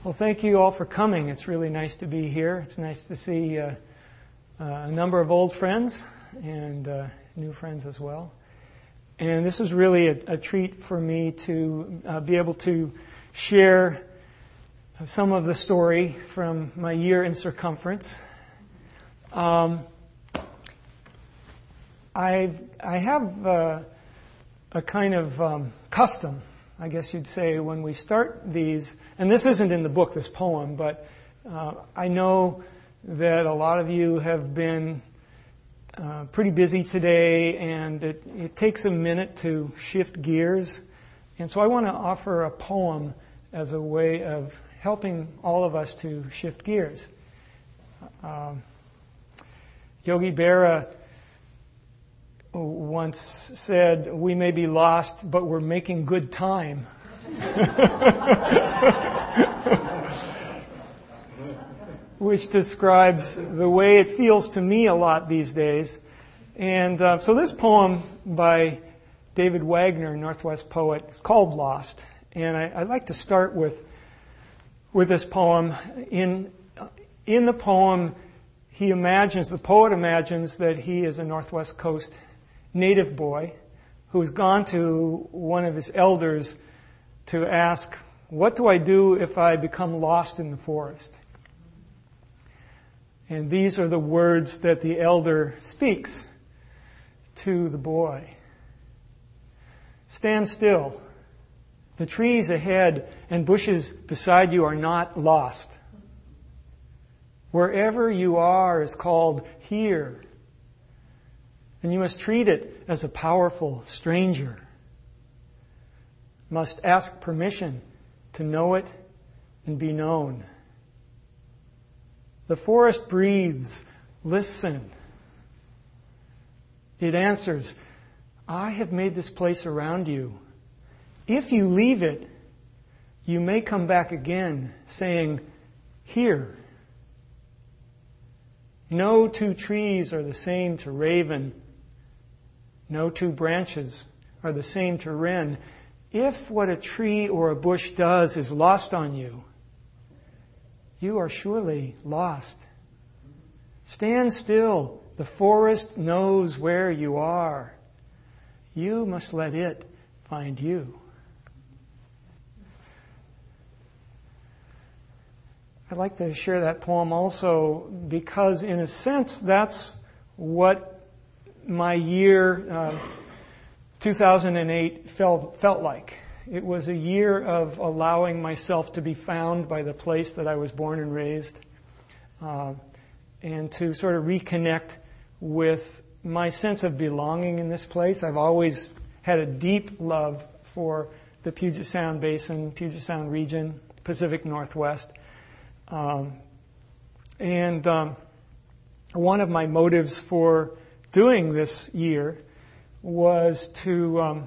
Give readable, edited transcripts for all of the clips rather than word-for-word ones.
Well, thank you all for coming. It's really nice to be here. It's nice to see a number of old friends and new friends as well. And this is really a treat for me to be able to share some of the story from my year in circumference. I have a kind of custom, I guess you'd say, when we start these, and this isn't in the book, this poem, but I know that a lot of you have been pretty busy today, and it takes a minute to shift gears. And so I want to offer a poem as a way of helping all of us to shift gears. Yogi Berra once said, "We may be lost, but we're making good time." Which describes the way it feels to me a lot these days. And so this poem by David Wagner, Northwest poet, is called Lost. And I'd like to start with this poem. In the poem, the poet imagines that he is a Northwest Coast native boy who's gone to one of his elders to ask, "What do I do if I become lost in the forest?" And these are the words that the elder speaks to the boy. "Stand still. The trees ahead and bushes beside you are not lost. Wherever you are is called here, and you must treat it as a powerful stranger. Must ask permission to know it and be known. The forest breathes, listen. It answers, I have made this place around you. If you leave it, you may come back again, saying, here. No two trees are the same to raven. No two branches are the same to wren. If what a tree or a bush does is lost on you, you are surely lost. Stand still. The forest knows where you are. You must let it find you." I'd like to share that poem also because, in a sense, that's what my year 2008 felt like. It was a year of allowing myself to be found by the place that I was born and raised, and to sort of reconnect with my sense of belonging in this place. I've always had a deep love for the Puget Sound Basin, Puget Sound region, Pacific Northwest. And one of my motives for doing this year was to,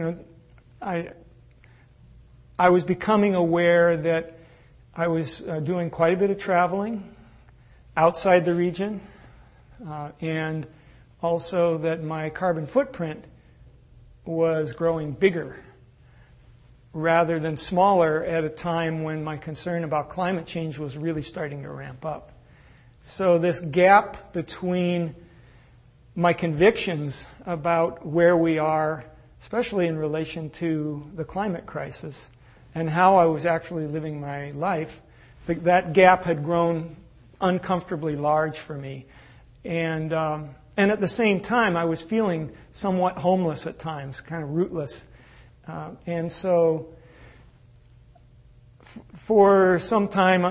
I was becoming aware that I was doing quite a bit of traveling outside the region, and also that my carbon footprint was growing bigger rather than smaller at a time when my concern about climate change was really starting to ramp up. So this gap between my convictions about where we are, especially in relation to the climate crisis, and how I was actually living my life, that gap had grown uncomfortably large for me. And at the same time, I was feeling somewhat homeless at times, kind of rootless. And so for some time,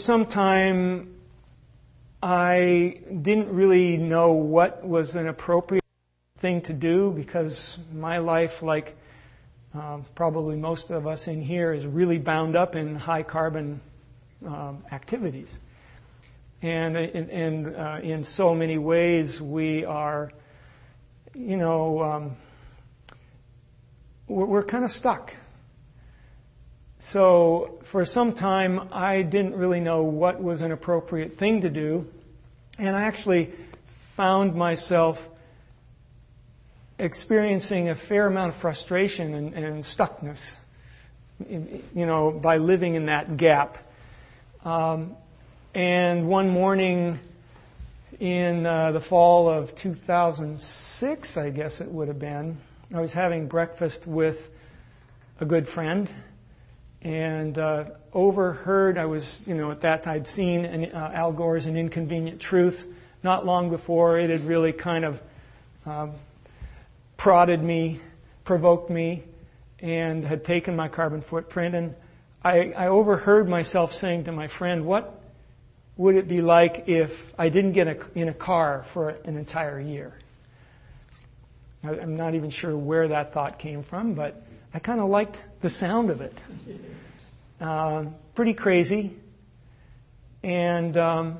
I didn't really know what was an appropriate thing to do, because my life, like probably most of us in here, is really bound up in high carbon activities. And in so many ways, we are, we're kind of stuck. So for some time, I didn't really know what was an appropriate thing to do. And I actually found myself experiencing a fair amount of frustration and stuckness, by living in that gap. And one morning in the fall of 2006, I guess it would have been, I was having breakfast with a good friend and overheard, I was, at that time I'd seen Al Gore's An Inconvenient Truth. Not long before, it had really kind of prodded me, provoked me, and had taken my carbon footprint. And I overheard myself saying to my friend, what would it be like if I didn't get in a car for an entire year? I'm not even sure where that thought came from, but I kind of liked the sound of it. Pretty crazy. And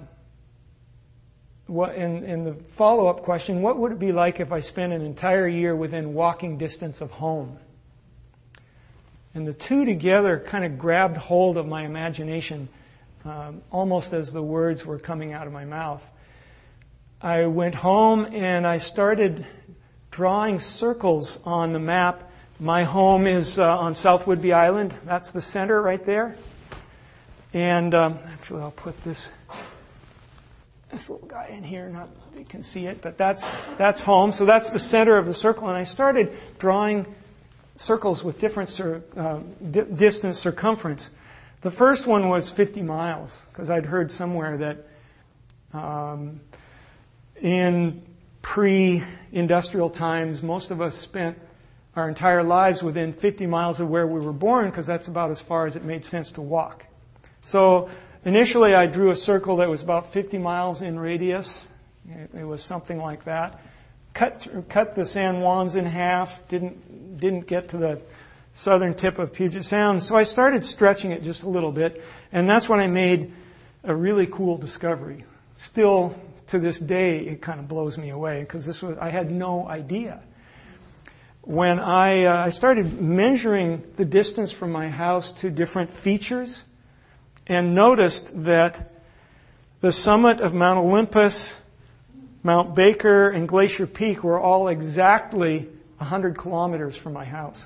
in the follow-up question, what would it be like if I spent an entire year within walking distance of home? And the two together kind of grabbed hold of my imagination almost as the words were coming out of my mouth. I went home and I started drawing circles on the map. My home is on South Whidbey Island. That's the center right there. And actually, I'll put this little guy in here. Not that you can see it, but that's home. So that's the center of the circle. And I started drawing circles with different distance circumference. The first one was 50 miles, because I'd heard somewhere that in pre-industrial times, most of us spent our entire lives within 50 miles of where we were born, because that's about as far as it made sense to walk. So initially I drew a circle that was about 50 miles in radius. It was something like that. Cut the San Juans in half, didn't get to the southern tip of Puget Sound. So I started stretching it just a little bit, and that's when I made a really cool discovery. Still, to this day, it kind of blows me away, because I had no idea. When I started measuring the distance from my house to different features, and noticed that the summit of Mount Olympus, Mount Baker, and Glacier Peak were all exactly 100 kilometers from my house.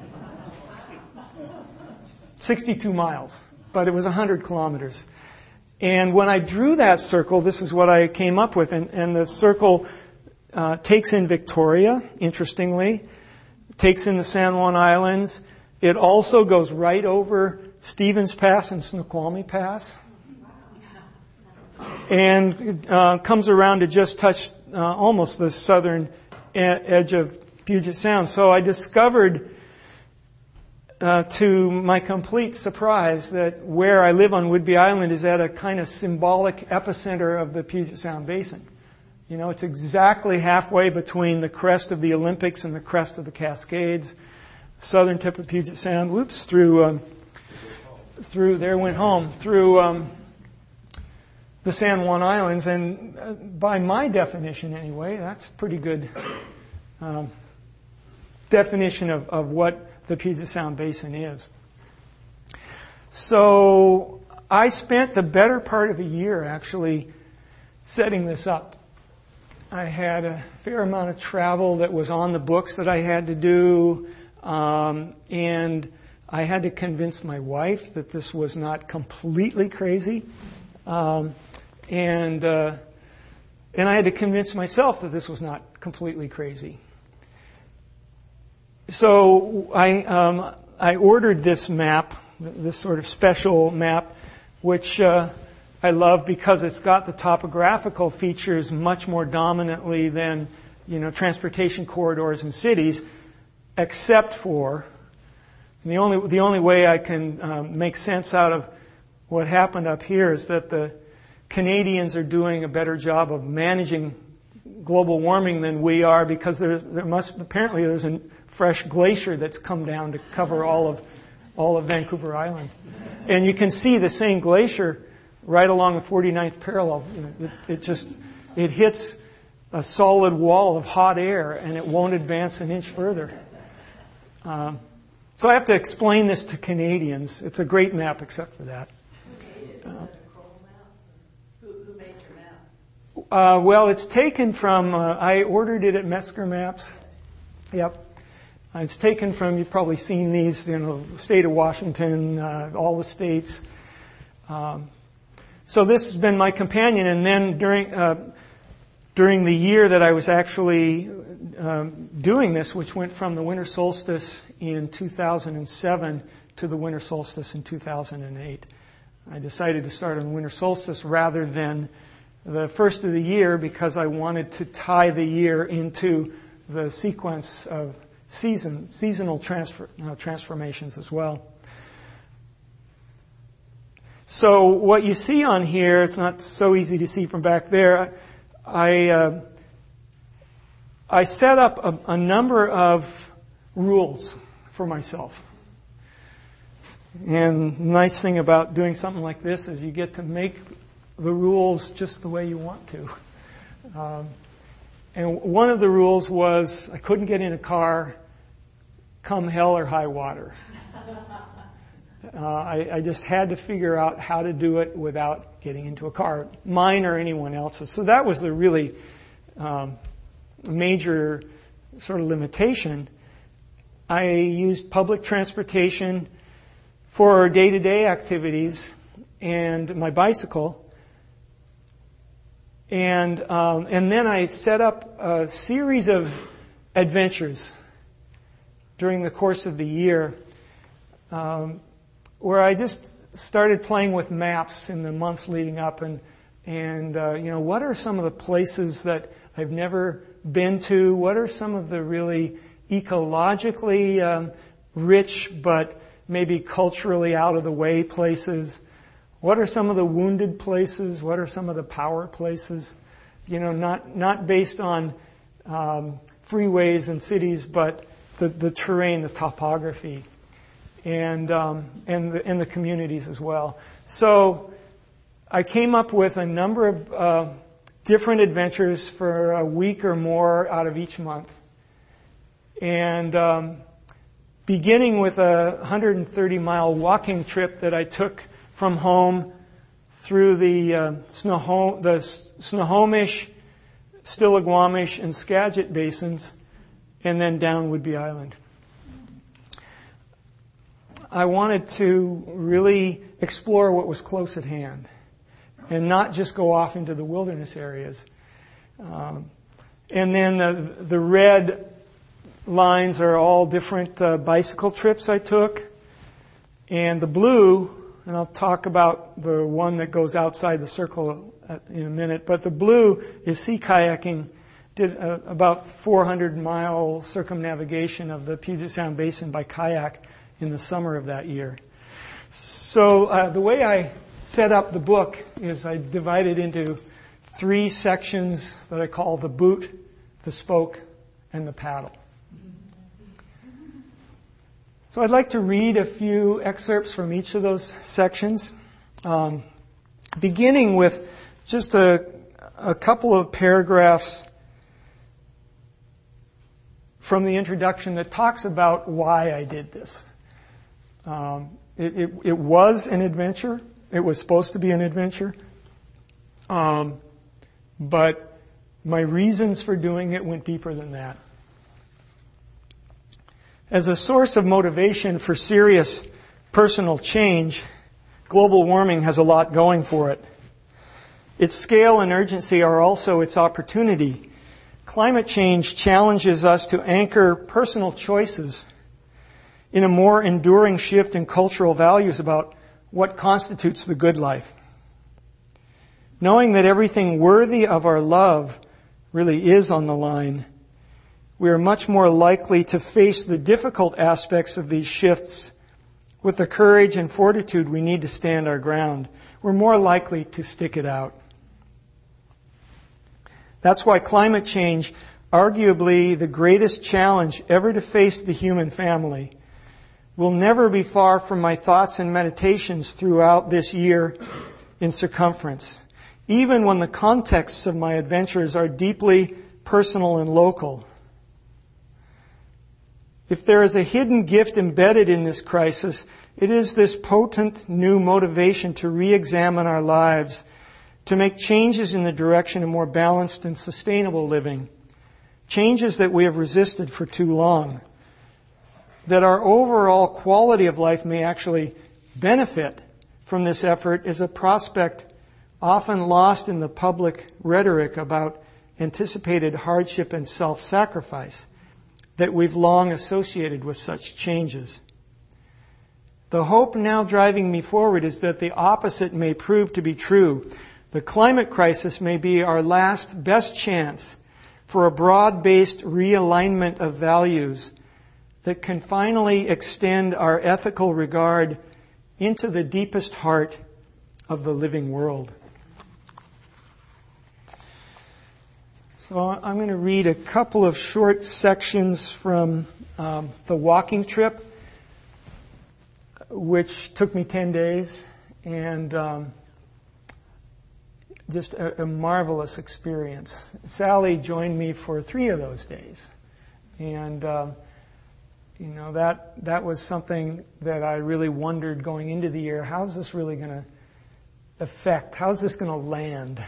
62 miles, but it was 100 kilometers. And when I drew that circle, this is what I came up with. And the circle takes in Victoria, interestingly, takes in the San Juan Islands. It also goes right over Stevens Pass and Snoqualmie Pass. And comes around to just touch almost the southern edge of Puget Sound. So I discovered, to my complete surprise, that where I live on Whidbey Island is at a kind of symbolic epicenter of the Puget Sound Basin. It's exactly halfway between the crest of the Olympics and the crest of the Cascades, southern tip of Puget Sound. Whoops, through the San Juan Islands, and by my definition anyway, that's a pretty good definition of what the Puget Sound Basin is. So I spent the better part of a year actually setting this up. I had a fair amount of travel that was on the books that I had to do, and I had to convince my wife that this was not completely crazy, and I had to convince myself that this was not completely crazy. So I ordered this map, this sort of special map, which I love because it's got the topographical features much more dominantly than transportation corridors in cities, except for the only way I can make sense out of what happened up here is that the Canadians are doing a better job of managing global warming than we are, because apparently there's a fresh glacier that's come down to cover all of Vancouver Island. And you can see the same glacier right along the 49th parallel. It hits a solid wall of hot air and it won't advance an inch further. So I have to explain this to Canadians. It's a great map except for that. Who made your map? Well, it's taken from, I ordered it at Metzger Maps. Yep. It's taken from, you've probably seen these, state of Washington, all the states. So this has been my companion, and then during the year that I was actually doing this, which went from the winter solstice in 2007 to the winter solstice in 2008, I decided to start on the winter solstice rather than the first of the year because I wanted to tie the year into the sequence of seasonal transformations as well. So what you see on here, it's not so easy to see from back there. I set up a number of rules for myself. And the nice thing about doing something like this is you get to make the rules just the way you want to. And one of the rules was I couldn't get in a car come hell or high water. I just had to figure out how to do it without getting into a car, mine or anyone else's. So that was the really major sort of limitation. I used public transportation for day-to-day activities and my bicycle. And then I set up a series of adventures during the course of the year where I just started playing with maps in the months leading up and what are some of the places that I've never been to? What are some of the really ecologically rich but maybe culturally out of the way places? What are some of the wounded places? What are some of the power places? Not based on freeways and cities, but the terrain, the topography, and the communities as well. So I came up with a number of different adventures for a week or more out of each month, and beginning with a 130-mile walking trip that I took from home through the Snohomish, Stillaguamish, and Skagit basins, and then down Whidbey Island. I wanted to really explore what was close at hand and not just go off into the wilderness areas. And then the red lines are all different bicycle trips I took. And the blue, and I'll talk about the one that goes outside the circle in a minute, but the blue is sea kayaking. Did about 400-mile circumnavigation of the Puget Sound Basin by kayak in the summer of that year. So the way I set up the book is I divided into 3 sections that I call the boot, the spoke, and the paddle. So I'd like to read a few excerpts from each of those sections, beginning with just a couple of paragraphs from the introduction that talks about why I did this. It was an adventure. It was supposed to be an adventure. But my reasons for doing it went deeper than that. As a source of motivation for serious personal change, global warming has a lot going for it. Its scale and urgency are also its opportunity. Climate change challenges us to anchor personal choices in a more enduring shift in cultural values about what constitutes the good life. Knowing that everything worthy of our love really is on the line, we are much more likely to face the difficult aspects of these shifts with the courage and fortitude we need to stand our ground. We're more likely to stick it out. That's why climate change, arguably the greatest challenge ever to face the human family, will never be far from my thoughts and meditations throughout this year in circumference, even when the contexts of my adventures are deeply personal and local. If there is a hidden gift embedded in this crisis, it is this potent new motivation to re-examine our lives, to make changes in the direction of more balanced and sustainable living, changes that we have resisted for too long, that our overall quality of life may actually benefit from this effort is a prospect often lost in the public rhetoric about anticipated hardship and self-sacrifice that we've long associated with such changes. The hope now driving me forward is that the opposite may prove to be true. The climate crisis may be our last best chance for a broad-based realignment of values that can finally extend our ethical regard into the deepest heart of the living world. So I'm going to read a couple of short sections from the walking trip, which took me 10 days, and just a marvelous experience. Sally joined me for 3 of those days, and that was something that I really wondered going into the year. How's this really going to affect? How's this going to land?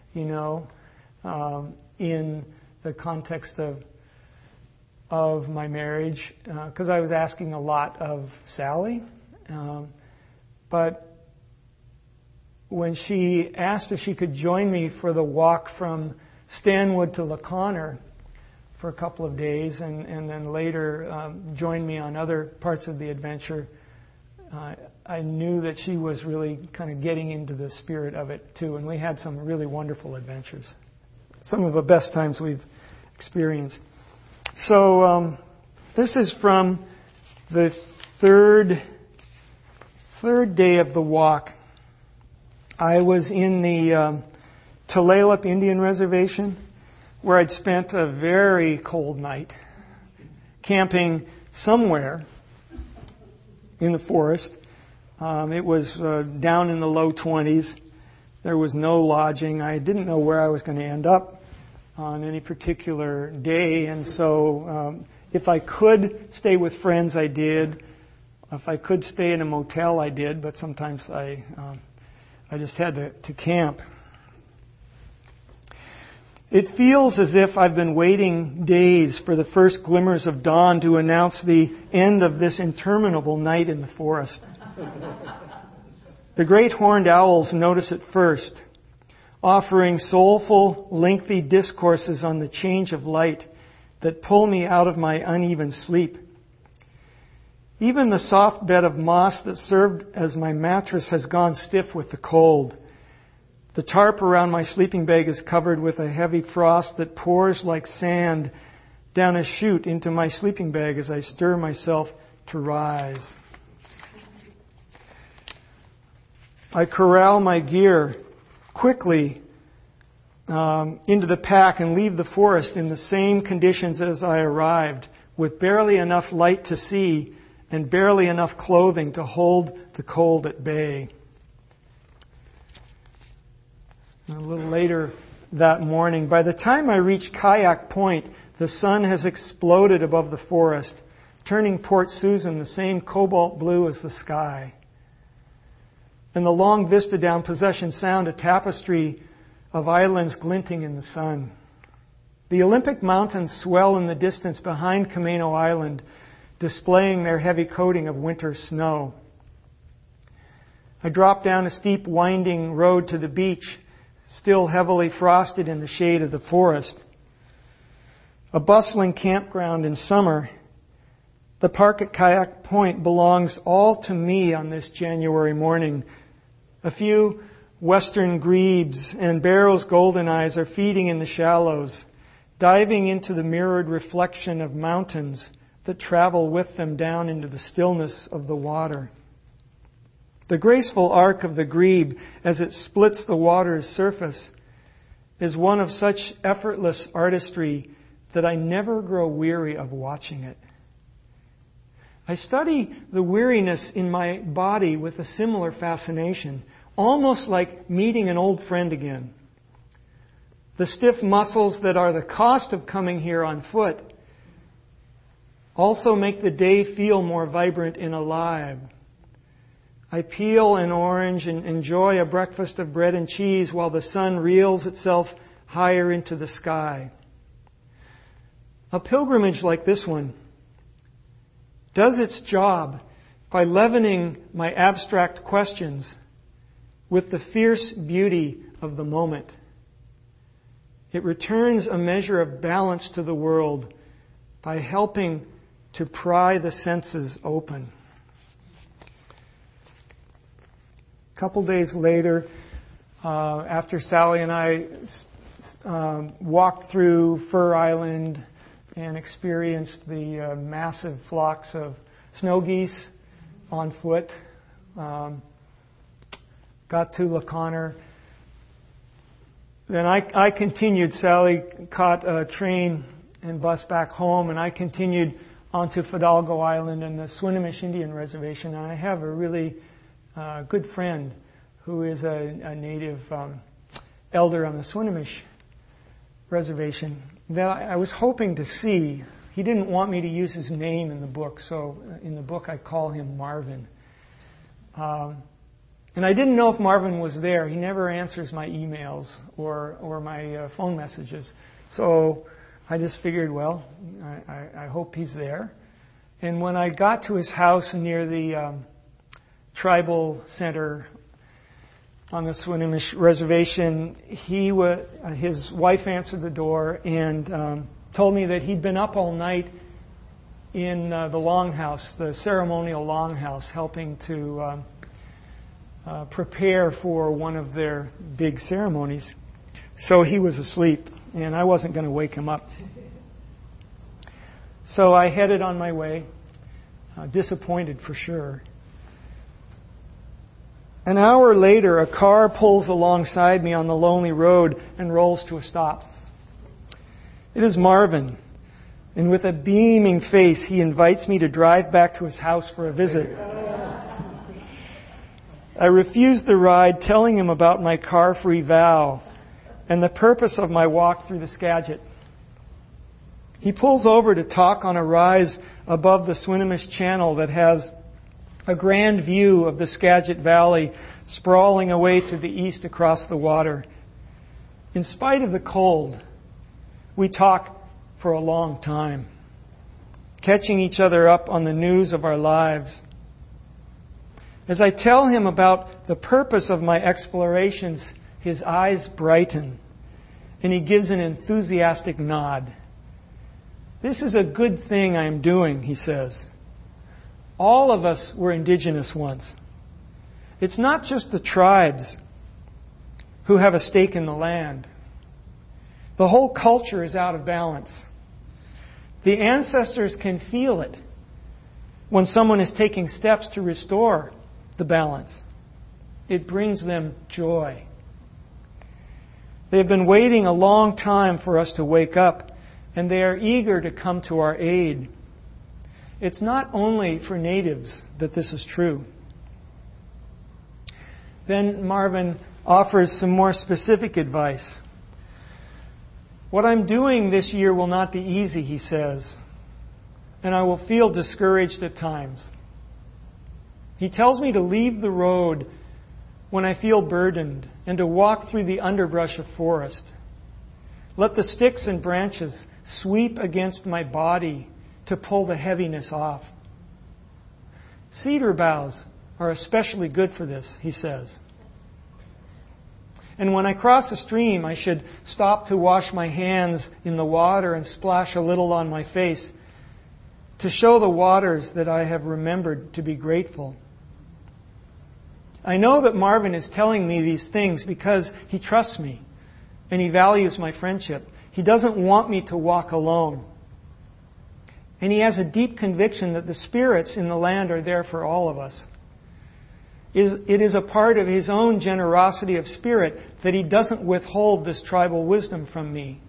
In the context of my marriage, because I was asking a lot of Sally. But when she asked if she could join me for the walk from Stanwood to LaConner for a couple of days, and then later join me on other parts of the adventure, I knew that she was really kind of getting into the spirit of it too, and we had some really wonderful adventures. Some of the best times we've experienced. So this is from the third day of the walk. I was in the Tulalip Indian Reservation, where I'd spent a very cold night camping somewhere in the forest. It was down in the low 20s. There was no lodging. I didn't know where I was going to end up on any particular day, and so if I could stay with friends, I did. If I could stay in a motel, I did, but sometimes I just had to camp. It feels as if I've been waiting days for the first glimmers of dawn to announce the end of this interminable night in the forest. The great horned owls notice it first, offering soulful, lengthy discourses on the change of light that pull me out of my uneven sleep. Even the soft bed of moss that served as my mattress has gone stiff with the cold. The tarp around my sleeping bag is covered with a heavy frost that pours like sand down a chute into my sleeping bag as I stir myself to rise. I corral my gear quickly into the pack and leave the forest in the same conditions as I arrived, with barely enough light to see and barely enough clothing to hold the cold at bay. A little later that morning, by the time I reach Kayak Point, the sun has exploded above the forest, turning Port Susan the same cobalt blue as the sky. And the long vista down Possession Sound, a tapestry of islands glinting in the sun. The Olympic Mountains swell in the distance behind Camano Island, displaying their heavy coating of winter snow. I drop down a steep, winding road to the beach, still heavily frosted in the shade of the forest. A bustling campground in summer, the park at Kayak Point belongs all to me on this January morning. A few western grebes and Barrow's golden eyes are feeding in the shallows, diving into the mirrored reflection of mountains that travel with them down into the stillness of the water. The graceful arc of the grebe as it splits the water's surface is one of such effortless artistry that I never grow weary of watching it. I study the weariness in my body with a similar fascination, almost like meeting an old friend again. The stiff muscles that are the cost of coming here on foot also make the day feel more vibrant and alive. I peel an orange and enjoy a breakfast of bread and cheese while the sun reels itself higher into the sky. A pilgrimage like this one does its job by leavening my abstract questions with the fierce beauty of the moment. It returns a measure of balance to the world by helping to pry the senses open. A couple days later, after Sally and I walked through Fur Island and experienced the massive flocks of snow geese on foot, got to La Conner. Then I continued. Sally caught a train and bus back home, and I continued onto Fidalgo Island and the Swinomish Indian Reservation. And I have a really good friend who is a native elder on the Swinomish Reservation that I was hoping to see. He didn't want me to use his name in the book, so in the book I call him Marvin. And I didn't know if Marvin was there. He never answers my emails or my phone messages. So I just figured, well, I hope he's there. And when I got to his house near the tribal center on the Swinomish Reservation, his wife answered the door and told me that he'd been up all night in the longhouse, the ceremonial longhouse, helping to prepare for one of their big ceremonies. So he was asleep, and I wasn't going to wake him up. So I headed on my way, disappointed for sure. An hour later, a car pulls alongside me on the lonely road and rolls to a stop. It is Marvin, and with a beaming face, he invites me to drive back to his house for a visit. I refused the ride, telling him about my car-free vow and the purpose of my walk through the Skagit. He pulls over to talk on a rise above the Swinomish Channel that has a grand view of the Skagit Valley sprawling away to the east across the water. In spite of the cold, we talk for a long time, catching each other up on the news of our lives. As I tell him about the purpose of my explorations, his eyes brighten, and he gives an enthusiastic nod. This is a good thing I am doing, he says. All of us were indigenous once. It's not just the tribes who have a stake in the land. The whole culture is out of balance. The ancestors can feel it when someone is taking steps to restore the balance. It brings them joy. They have been waiting a long time for us to wake up, and they are eager to come to our aid. It's not only for natives that this is true. Then Marvin offers some more specific advice. What I'm doing this year will not be easy, he says, and I will feel discouraged at times. He tells me to leave the road when I feel burdened and to walk through the underbrush of forest. Let the sticks and branches sweep against my body to pull the heaviness off. Cedar boughs are especially good for this, he says. And when I cross a stream, I should stop to wash my hands in the water and splash a little on my face to show the waters that I have remembered to be grateful. I know that Marvin is telling me these things because he trusts me and he values my friendship. He doesn't want me to walk alone. And he has a deep conviction that the spirits in the land are there for all of us. It is a part of his own generosity of spirit that he doesn't withhold this tribal wisdom from me.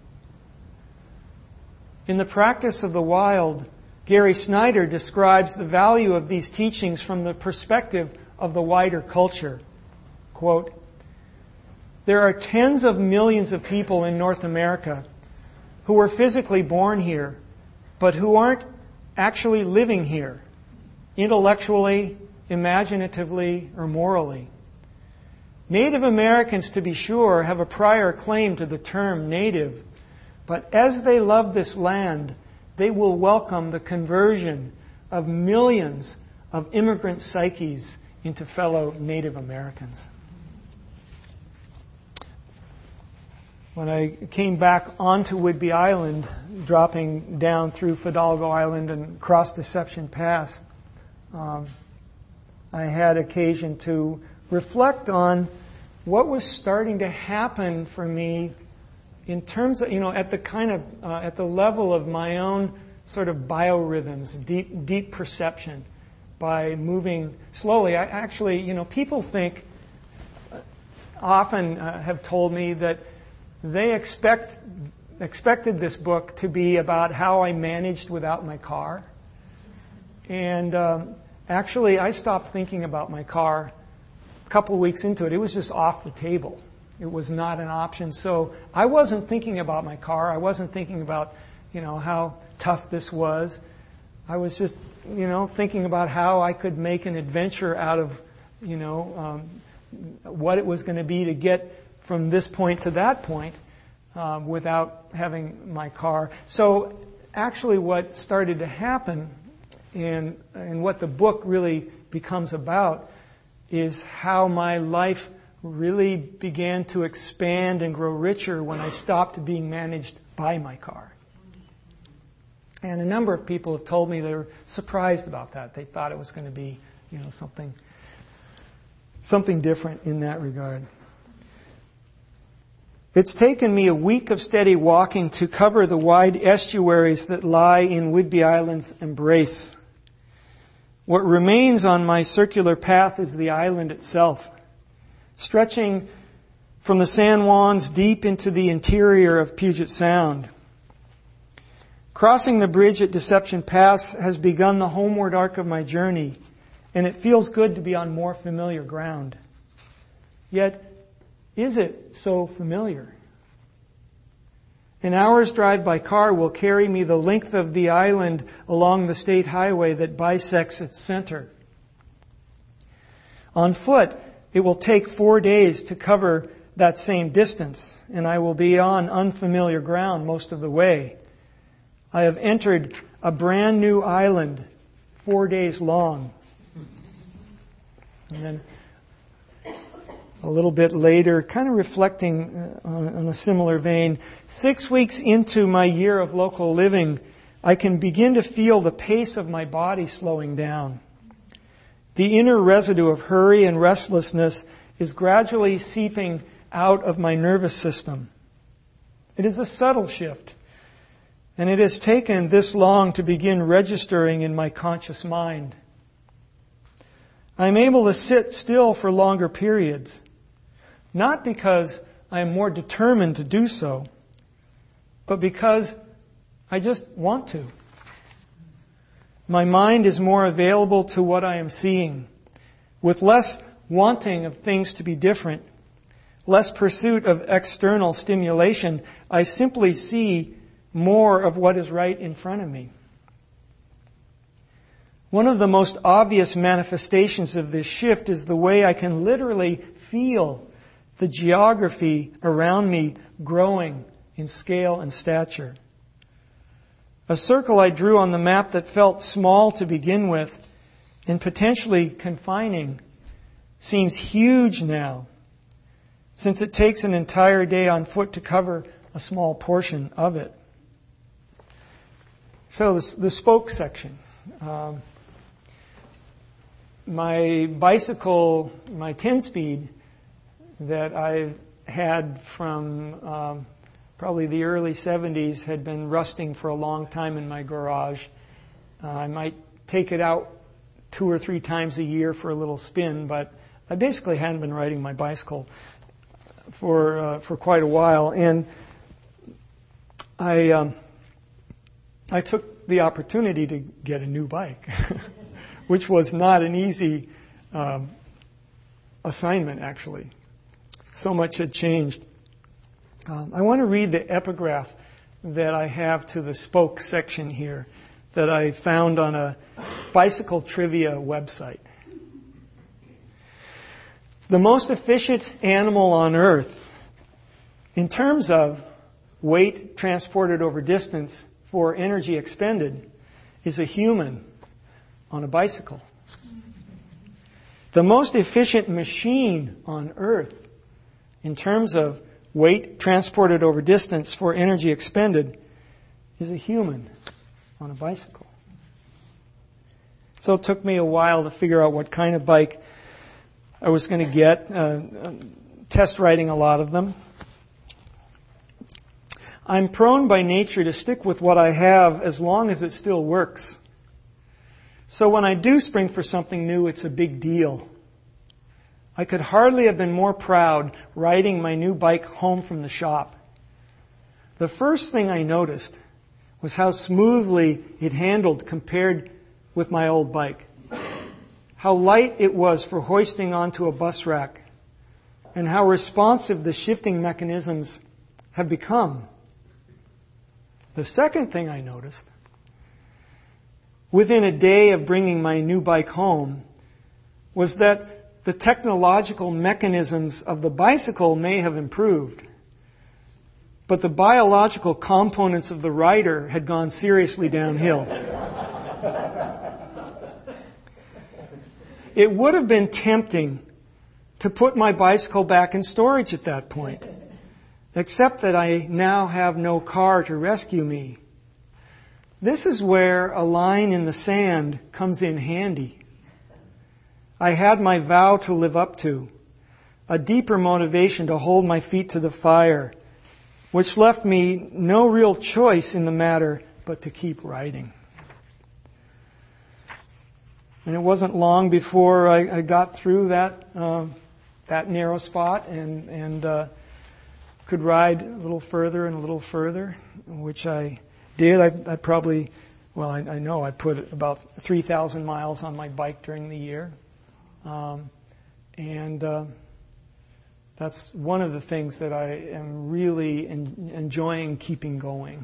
In The Practice of the Wild, Gary Snyder describes the value of these teachings from the perspective of the wider culture. Quote, "There are tens of millions of people in North America who were physically born here, but who aren't actually living here, intellectually, imaginatively, or morally. Native Americans, to be sure, have a prior claim to the term native, but as they love this land, they will welcome the conversion of millions of immigrant psyches into fellow Native Americans." when I came back onto Whidbey Island, dropping down through Fidalgo Island and across Deception Pass, I had occasion to reflect on what was starting to happen for me in terms of, at the at the level of my own sort of biorhythms, deep perception, by moving slowly. I actually, people think, often have told me that they expected this book to be about how I managed without my car. And actually, I stopped thinking about my car a couple of weeks into it. It was just off the table. It was not an option. So I wasn't thinking about my car. I wasn't thinking about, how tough this was. I was just, thinking about how I could make an adventure out of, what it was going to be to get from this point to that point without having my car. So actually what started to happen and what the book really becomes about is how my life really began to expand and grow richer when I stopped being managed by my car. And a number of people have told me they were surprised about that. They thought it was going to be, something different in that regard. It's taken me a week of steady walking to cover the wide estuaries that lie in Whidbey Island's embrace. What remains on my circular path is the island itself, stretching from the San Juans deep into the interior of Puget Sound. Crossing the bridge at Deception Pass has begun the homeward arc of my journey, and it feels good to be on more familiar ground. Yet, is it so familiar? An hour's drive by car will carry me the length of the island along the state highway that bisects its center. On foot, it will take 4 days to cover that same distance, and I will be on unfamiliar ground most of the way. I have entered a brand new island, 4 days long. And then a little bit later, kind of reflecting on a similar vein, 6 weeks into my year of local living, I can begin to feel the pace of my body slowing down. The inner residue of hurry and restlessness is gradually seeping out of my nervous system. It is a subtle shift, and it has taken this long to begin registering in my conscious mind. I'm able to sit still for longer periods, not because I am more determined to do so, but because I just want to. My mind is more available to what I am seeing, with less wanting of things to be different, less pursuit of external stimulation. I simply see more of what is right in front of me. One of the most obvious manifestations of this shift is the way I can literally feel the geography around me growing in scale and stature. A circle I drew on the map that felt small to begin with and potentially confining seems huge now, since it takes an entire day on foot to cover a small portion of it. So the spoke section. My bicycle, my 10-speed that I had from probably the early 70s had been rusting for a long time in my garage. I might take it out 2 or 3 times a year for a little spin, but I basically hadn't been riding my bicycle for quite a while. And I took the opportunity to get a new bike, which was not an easy assignment, actually. So much had changed. I want to read the epigraph that I have to the spoke section here that I found on a bicycle trivia website. The most efficient animal on Earth, in terms of weight transported over distance for energy expended, is a human on a bicycle. The most efficient machine on Earth, in terms of weight transported over distance for energy expended, is a human on a bicycle. So it took me a while to figure out what kind of bike I was going to get, test riding a lot of them. I'm prone by nature to stick with what I have as long as it still works. So when I do spring for something new, it's a big deal. I could hardly have been more proud riding my new bike home from the shop. The first thing I noticed was how smoothly it handled compared with my old bike. How light it was for hoisting onto a bus rack, and how responsive the shifting mechanisms have become. The second thing I noticed, within a day of bringing my new bike home, was that the technological mechanisms of the bicycle may have improved, but the biological components of the rider had gone seriously downhill. It would have been tempting to put my bicycle back in storage at that point, except that I now have no car to rescue me. This is where a line in the sand comes in handy. I had my vow to live up to, a deeper motivation to hold my feet to the fire, which left me no real choice in the matter but to keep riding. And it wasn't long before I got through that narrow spot and could ride a little further and a little further, which I did. I probably, I know I put about 3,000 miles on my bike during the year. That's one of the things that I am really enjoying keeping going.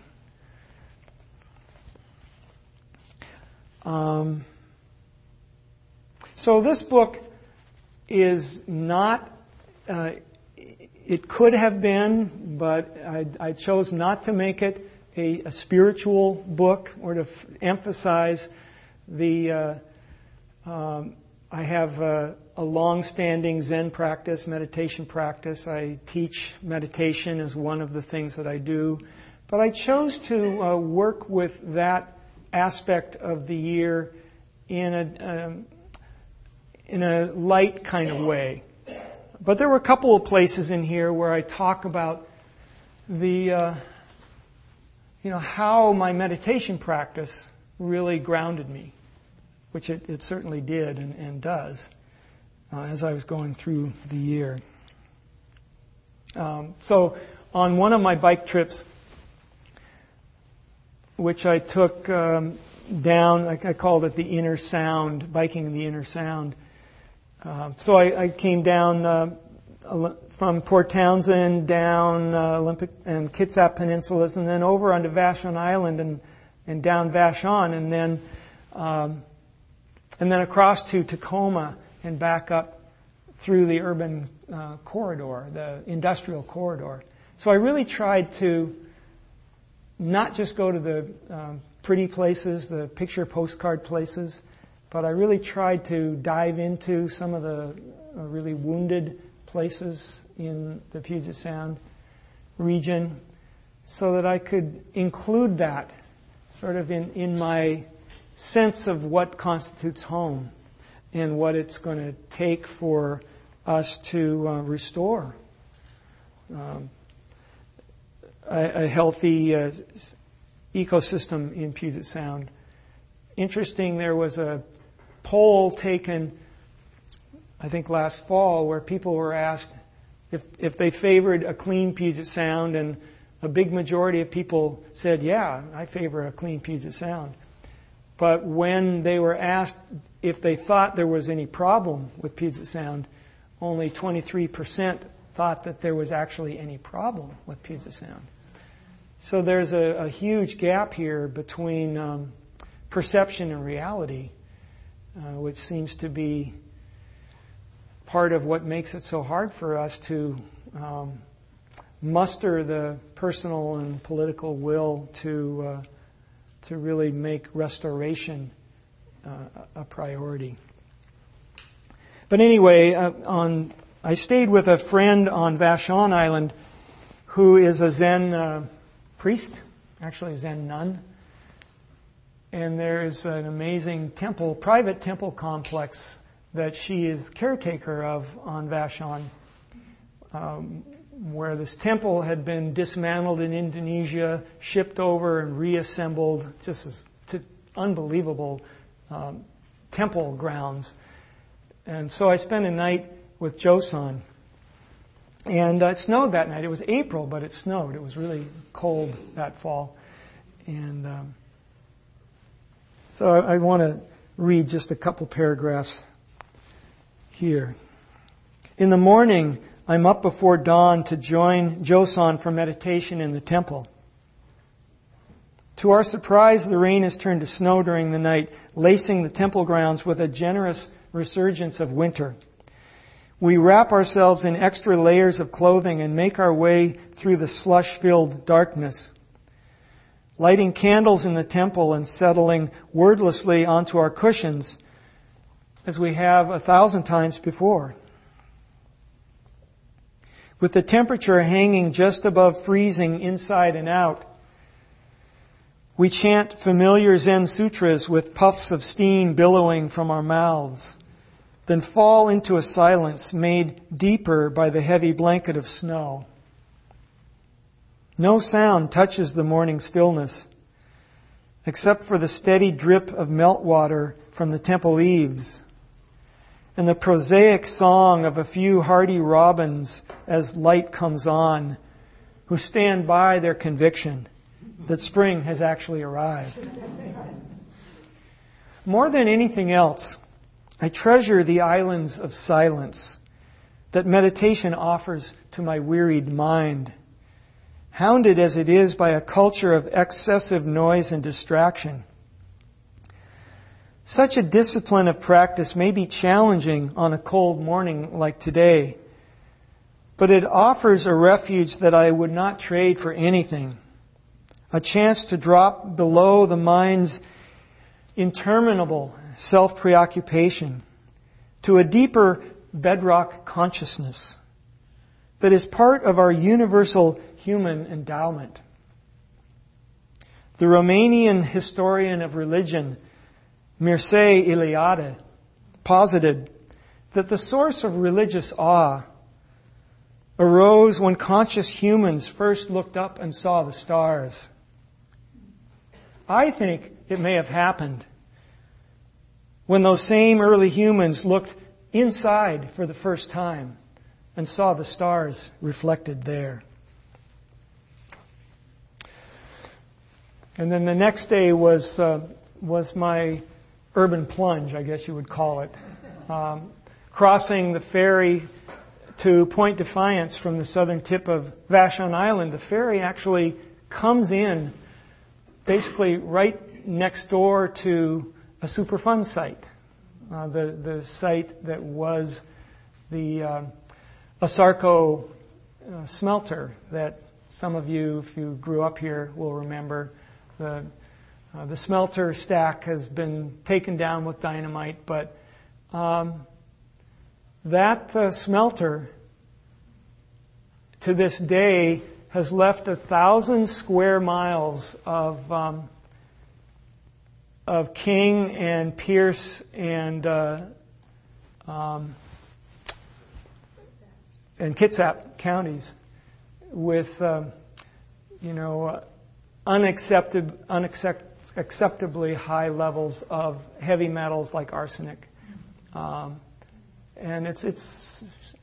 So this book is not, it could have been, but I chose not to make it a spiritual book or to emphasize the, I have a long-standing Zen practice, meditation practice. I teach meditation as one of the things that I do. But I chose to work with that aspect of the year in a light kind of way. But there were a couple of places in here where I talk about the, how my meditation practice really grounded me, which it certainly did and does as I was going through the year. So on one of my bike trips, which I took down, I called it the Inner Sound, biking in the Inner Sound. So I came down from Port Townsend down Olympic and Kitsap Peninsulas, and then over onto Vashon Island and down Vashon, and then across to Tacoma and back up through the urban corridor, the industrial corridor. So I really tried to not just go to the pretty places, the picture postcard places, but I really tried to dive into some of the really wounded places in the Puget Sound region so that I could include that sort of in my sense of what constitutes home and what it's going to take for us to restore a healthy ecosystem in Puget Sound. Interesting, there was a poll taken, I think last fall, where people were asked if they favored a clean Puget Sound, and a big majority of people said, yeah, I favor a clean Puget Sound. But when they were asked if they thought there was any problem with Puget Sound, only 23% thought that there was actually any problem with Puget Sound. So there's a huge gap here between perception and reality, which seems to be part of what makes it so hard for us to muster the personal and political will to really make restoration a priority. But anyway, I stayed with a friend on Vashon Island who is a Zen priest, actually a Zen nun. And there's an amazing temple, private temple complex that she is caretaker of on Vashon, where this temple had been dismantled in Indonesia, shipped over and reassembled, just as unbelievable temple grounds. And so I spent a night with Joseon. And it snowed that night. It was April, but it snowed. It was really cold that fall. And so I want to read just a couple paragraphs here. In the morning, I'm up before dawn to join Joseon for meditation in the temple. To our surprise, the rain has turned to snow during the night, lacing the temple grounds with a generous resurgence of winter. We wrap ourselves in extra layers of clothing and make our way through the slush-filled darkness, lighting candles in the temple and settling wordlessly onto our cushions as we have 1,000 times before. With the temperature hanging just above freezing inside and out, we chant familiar Zen sutras with puffs of steam billowing from our mouths, then fall into a silence made deeper by the heavy blanket of snow. No sound touches the morning stillness, except for the steady drip of meltwater from the temple eaves, and the prosaic song of a few hardy robins as light comes on, who stand by their conviction that spring has actually arrived. More than anything else, I treasure the islands of silence that meditation offers to my wearied mind, hounded as it is by a culture of excessive noise and distraction. Such a discipline of practice may be challenging on a cold morning like today, but it offers a refuge that I would not trade for anything. A chance to drop below the mind's interminable self-preoccupation to a deeper bedrock consciousness that is part of our universal human endowment. The Romanian historian of religion, Mircea Eliade, posited that the source of religious awe arose when conscious humans first looked up and saw the stars. I think it may have happened when those same early humans looked inside for the first time and saw the stars reflected there. And then the next day was my urban plunge, I guess you would call it. Crossing the ferry to Point Defiance from the southern tip of Vashon Island. The ferry actually comes in basically right next door to a Superfund site. The site that was the Asarco smelter that some of you, if you grew up here, will remember. The smelter stack has been taken down with dynamite, but that smelter to this day has left 1,000 square miles of King and Pierce and Kitsap counties with unacceptably high levels of heavy metals like arsenic, and it's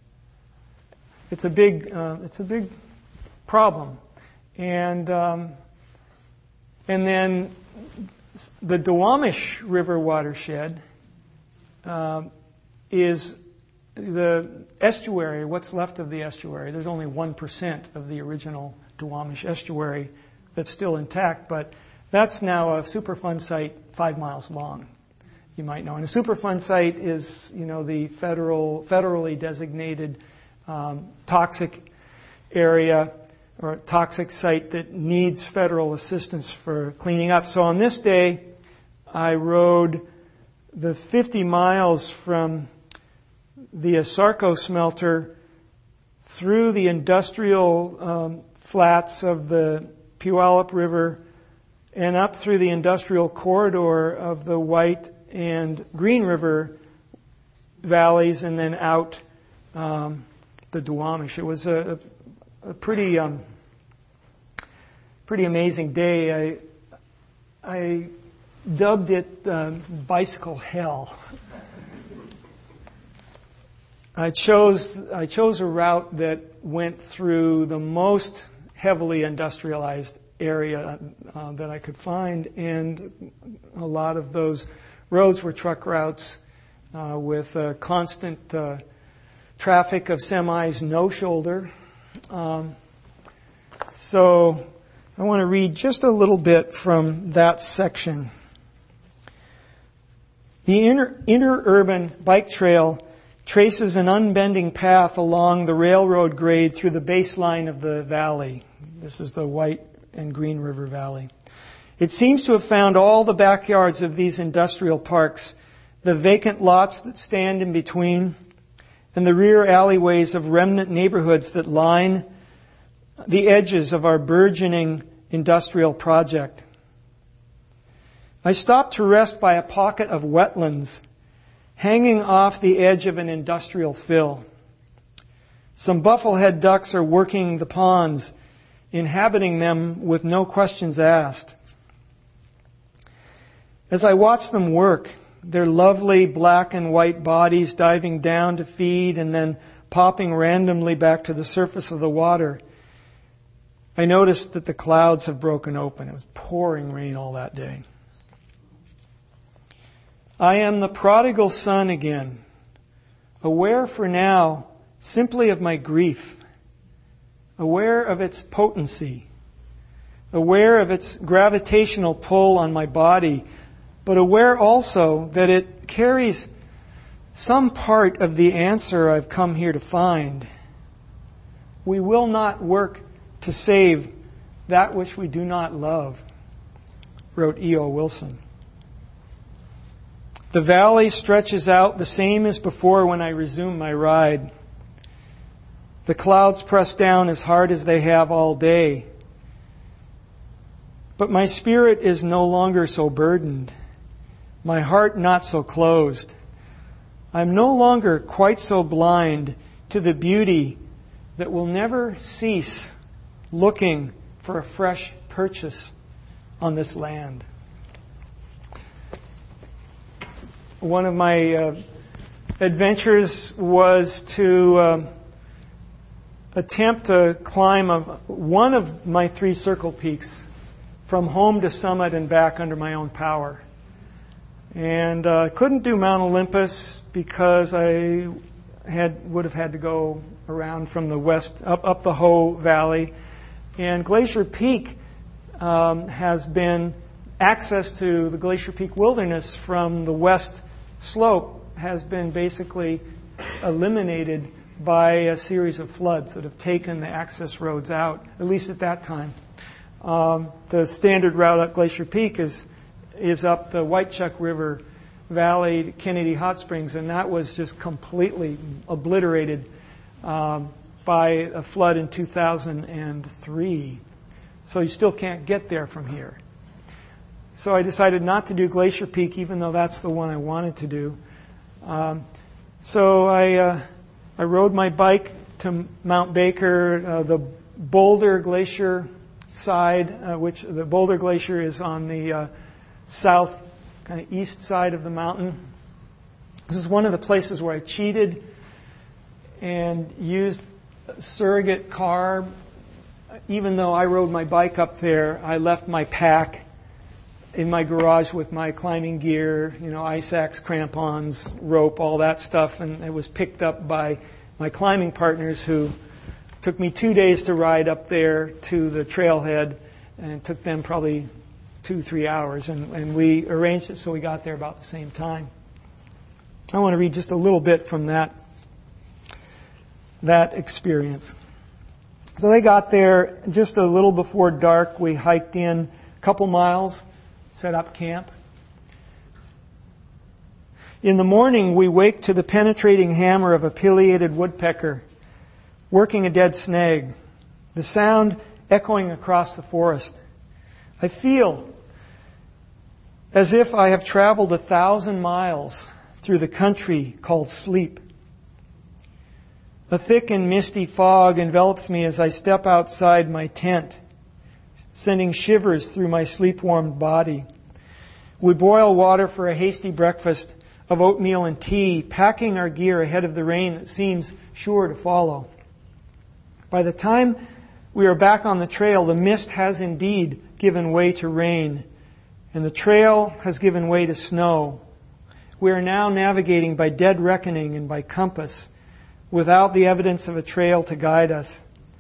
a big problem, and then the Duwamish River watershed is the estuary, what's left of the estuary. There's only 1% of the original Duwamish estuary that's still intact, but that's now a Superfund site 5 miles long, you might know. And a Superfund site is, the federally designated toxic area or toxic site that needs federal assistance for cleaning up. So on this day, I rode the 50 miles from the Asarco smelter through the industrial flats of the Puyallup River and up through the industrial corridor of the White and Green River valleys and then out the Duwamish. It was a pretty amazing day. I dubbed it bicycle hell. I chose a route that went through the most heavily industrialized area that I could find, and a lot of those roads were truck routes with constant traffic of semis, no shoulder. So I want to read just a little bit from that section. The interurban bike trail traces an unbending path along the railroad grade through the baseline of the valley. This is the White and Green River Valley. It seems to have found all the backyards of these industrial parks, the vacant lots that stand in between, and the rear alleyways of remnant neighborhoods that line the edges of our burgeoning industrial project. I stopped to rest by a pocket of wetlands hanging off the edge of an industrial fill. Some bufflehead ducks are working the ponds, inhabiting them with no questions asked. As I watch them work, their lovely black and white bodies diving down to feed and then popping randomly back to the surface of the water, I noticed that the clouds have broken open. It was pouring rain all that day. I am the prodigal son again, aware for now simply of my grief, aware of its potency, aware of its gravitational pull on my body, but aware also that it carries some part of the answer I've come here to find. We will not work to save that which we do not love, wrote E.O. Wilson. The valley stretches out the same as before when I resume my ride. The clouds press down as hard as they have all day. But my spirit is no longer so burdened. My heart not so closed. I'm no longer quite so blind to the beauty that will never cease looking for a fresh purchase on this land. One of my adventures was to attempt to climb one of my 3 circle peaks from home to summit and back under my own power. And I couldn't do Mount Olympus because I would have had to go around from the west up the Hoh Valley. And Glacier Peak has been access to the Glacier Peak Wilderness from the west slope has been basically eliminated by a series of floods that have taken the access roads out, at least at that time. The standard route up Glacier Peak is up the Whitechuck River Valley to Kennedy Hot Springs, and that was just completely obliterated by a flood in 2003. So you still can't get there from here. So I decided not to do Glacier Peak, even though that's the one I wanted to do. So I rode my bike to Mount Baker, the Boulder Glacier side, which the Boulder Glacier is on the south, kind of east side of the mountain. This is one of the places where I cheated and used a surrogate car. Even though I rode my bike up there, I left my pack in my garage with my climbing gear, ice axe, crampons, rope, all that stuff, and it was picked up by my climbing partners who took me 2 days to ride up there to the trailhead, and it took them probably 2-3 hours, and we arranged it so we got there about the same time. I want to read just a little bit from that experience. So they got there just a little before dark. We hiked in a couple miles, set up camp. In the morning, we waked to the penetrating hammer of a pileated woodpecker working a dead snag. The sound echoing across the forest. I feel as if I have traveled 1,000 miles through the country called sleep. A thick and misty fog envelops me as I step outside my tent, sending shivers through my sleep-warmed body. We boil water for a hasty breakfast of oatmeal and tea, packing our gear ahead of the rain that seems sure to follow. By the time we are back on the trail, the mist has indeed given way to rain, and the trail has given way to snow. We are now navigating by dead reckoning and by compass, without the evidence of a trail to guide us.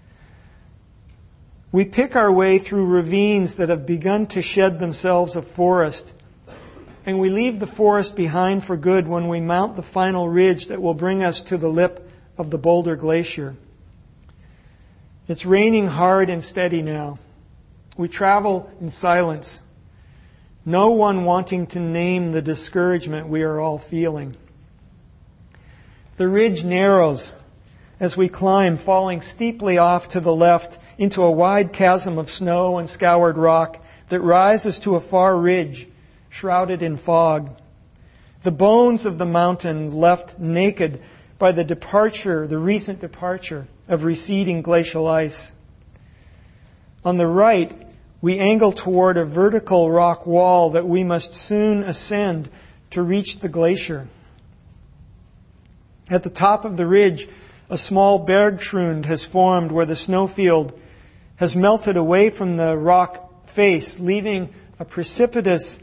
We pick our way through ravines that have begun to shed themselves of forest, and we leave the forest behind for good when we mount the final ridge that will bring us to the lip of the Boulder Glacier. It's raining hard and steady now. We travel in silence, no one wanting to name the discouragement we are all feeling. The ridge narrows as we climb, falling steeply off to the left into a wide chasm of snow and scoured rock that rises to a far ridge, shrouded in fog. The bones of the mountain left naked by the recent departure of receding glacial ice. On the right, we angle toward a vertical rock wall that we must soon ascend to reach the glacier. At the top of the ridge, a small bergschrund has formed where the snowfield has melted away from the rock face, leaving a precipitous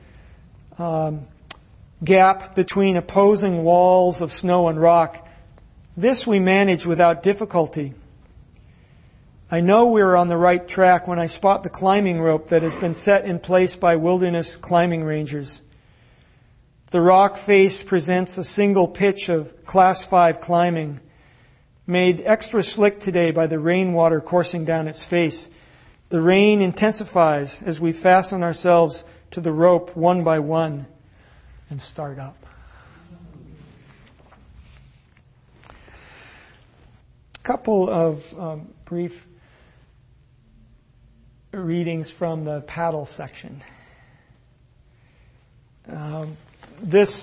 gap between opposing walls of snow and rock. This we manage without difficulty. I know we're on the right track when I spot the climbing rope that has been set in place by wilderness climbing rangers. The rock face presents a single pitch of Class 5 climbing, made extra slick today by the rainwater coursing down its face. The rain intensifies as we fasten ourselves to the rope one by one and start up. A couple of brief readings from the paddle section. This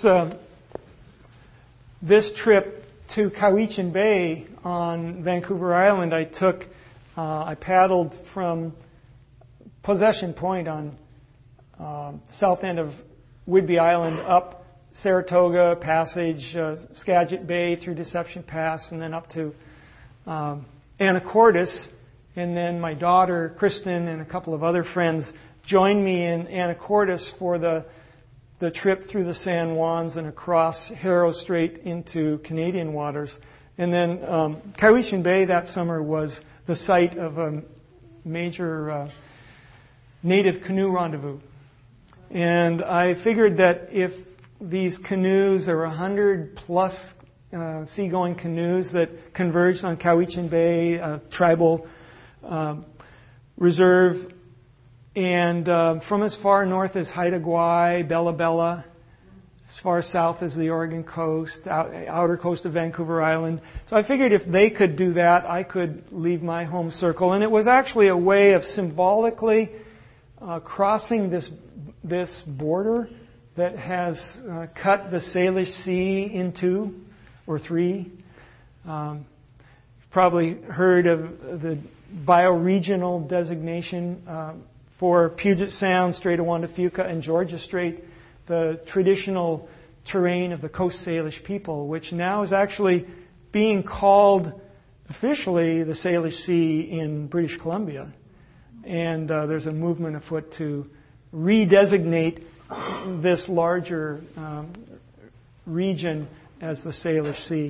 trip to Cowichan Bay on Vancouver Island, I paddled from Possession Point on south end of Whidbey Island up Saratoga Passage, Skagit Bay through Deception Pass, and then up to Anacortes. And then my daughter, Kristen, and a couple of other friends joined me in Anacortes for the trip through the San Juans and across Haro Strait into Canadian waters. And then Cowichan Bay that summer was the site of a major native canoe rendezvous. And I figured that if these canoes, there were 100 plus seagoing canoes that converged on Cowichan Bay, a tribal reserve, and from as far north as Haida Gwaii, Bella Bella, as far south as the Oregon coast, outer coast of Vancouver Island. So I figured if they could do that, I could leave my home circle. And it was actually a way of symbolically crossing this border that has cut the Salish Sea in two or three. You've probably heard of the bioregional designation for Puget Sound, Strait of Juan de Fuca, and Georgia Strait, the traditional terrain of the Coast Salish people, which now is actually being called officially the Salish Sea in British Columbia. And there's a movement afoot to redesignate this larger region as the Salish Sea.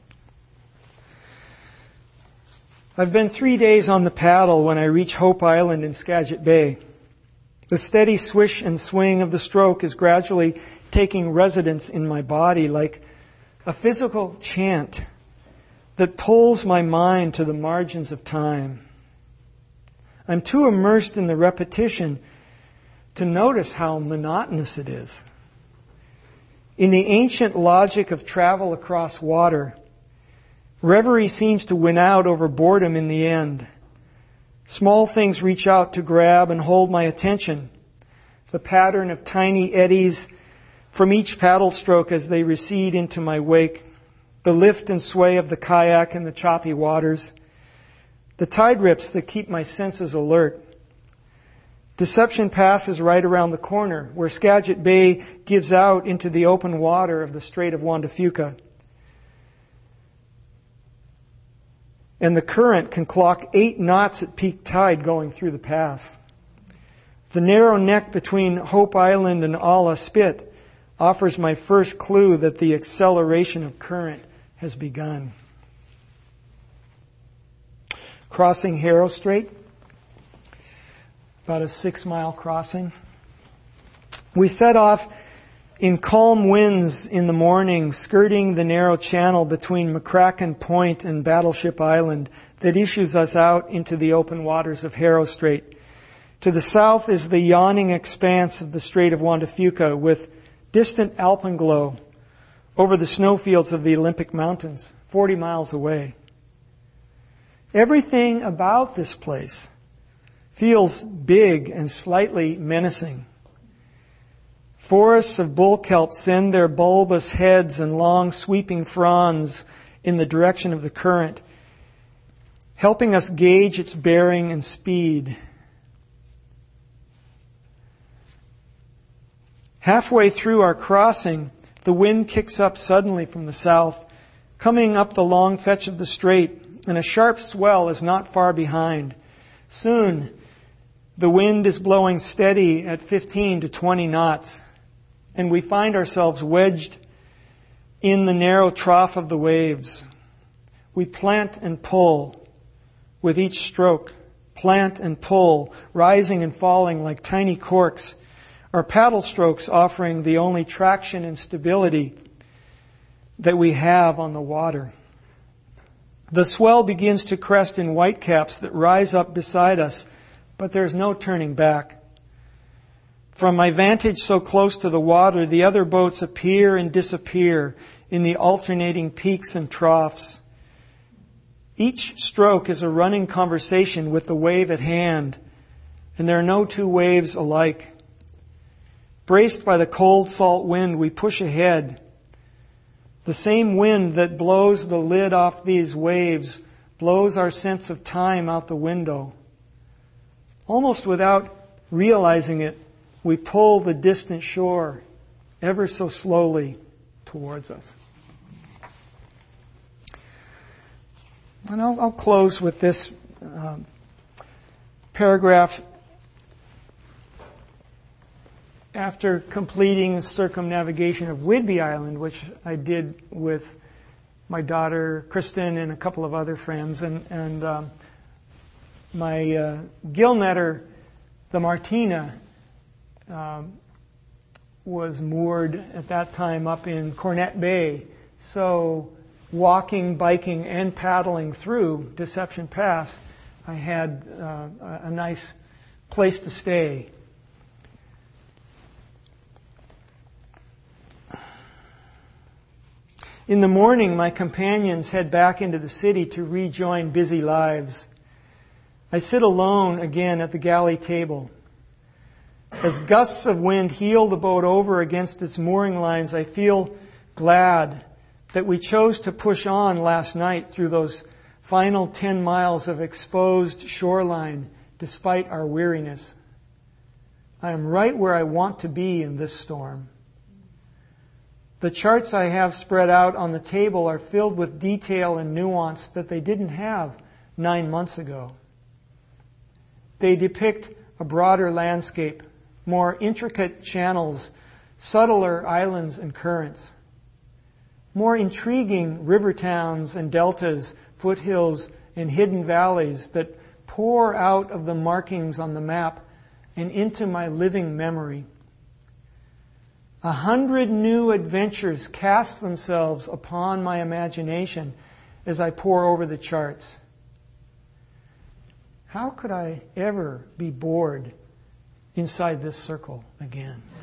I've been 3 days on the paddle when I reach Hope Island in Skagit Bay. The steady swish and swing of the stroke is gradually taking residence in my body like a physical chant that pulls my mind to the margins of time. I'm too immersed in the repetition to notice how monotonous it is. In the ancient logic of travel across water, reverie seems to win out over boredom in the end. Small things reach out to grab and hold my attention. The pattern of tiny eddies from each paddle stroke as they recede into my wake. The lift and sway of the kayak in the choppy waters. The tide rips that keep my senses alert. Deception Pass is right around the corner, where Skagit Bay gives out into the open water of the Strait of Juan de Fuca. And the current can clock 8 knots at peak tide going through the pass. The narrow neck between Hope Island and Ala Spit offers my first clue that the acceleration of current has begun. Crossing Harrow Strait, about a 6-mile crossing. We set off in calm winds in the morning, skirting the narrow channel between McCracken Point and Battleship Island that issues us out into the open waters of Harrow Strait. To the south is the yawning expanse of the Strait of Juan de Fuca with distant alpenglow over the snowfields of the Olympic Mountains, 40 miles away. Everything about this place feels big and slightly menacing. Forests of bull kelp send their bulbous heads and long sweeping fronds in the direction of the current, helping us gauge its bearing and speed. Halfway through our crossing, the wind kicks up suddenly from the south, coming up the long fetch of the strait, and a sharp swell is not far behind. Soon, the wind is blowing steady at 15 to 20 knots, and we find ourselves wedged in the narrow trough of the waves. We plant and pull with each stroke, plant and pull, rising and falling like tiny corks, our paddle strokes offering the only traction and stability that we have on the water. The swell begins to crest in whitecaps that rise up beside us, but there's no turning back. From my vantage so close to the water, the other boats appear and disappear in the alternating peaks and troughs. Each stroke is a running conversation with the wave at hand, and there are no two waves alike. Braced by the cold, salt wind, we push ahead. The same wind that blows the lid off these waves blows our sense of time out the window. Almost without realizing it, we pull the distant shore ever so slowly towards us. And I'll close with this paragraph. After completing the circumnavigation of Whidbey Island, which I did with my daughter Kristen and a couple of other friends, and my gill netter, the Martina, was moored at that time up in Cornet Bay. So walking, biking, and paddling through Deception Pass, I had a nice place to stay. In the morning, my companions head back into the city to rejoin busy lives. I sit alone again at the galley table. As gusts of wind heel the boat over against its mooring lines, I feel glad that we chose to push on last night through those final 10 miles of exposed shoreline despite our weariness. I am right where I want to be in this storm. The charts I have spread out on the table are filled with detail and nuance that they didn't have 9 months ago. They depict a broader landscape, more intricate channels, subtler islands and currents, more intriguing river towns and deltas, foothills and hidden valleys that pour out of the markings on the map and into my living memory. 100 new adventures cast themselves upon my imagination as I pore over the charts. How could I ever be bored inside this circle again?